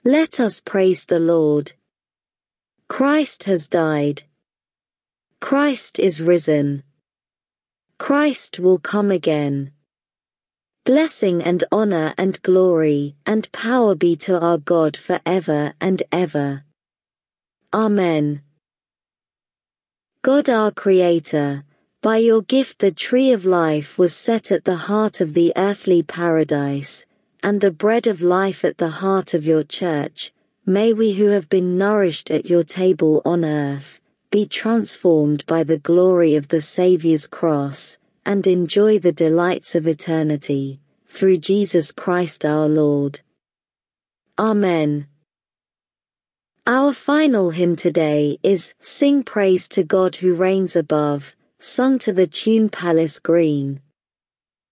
Let us praise the Lord. Christ has died. Christ is risen. Christ will come again. Blessing and honor and glory and power be to our God forever and ever. Amen. God our Creator, by your gift the tree of life was set at the heart of the earthly paradise, and the bread of life at the heart of your church. May we who have been nourished at your table on earth, be transformed by the glory of the Saviour's cross, and enjoy the delights of eternity, through Jesus Christ our Lord. Amen. Our final hymn today is Sing Praise to God Who Reigns Above, sung to the tune Palace Green.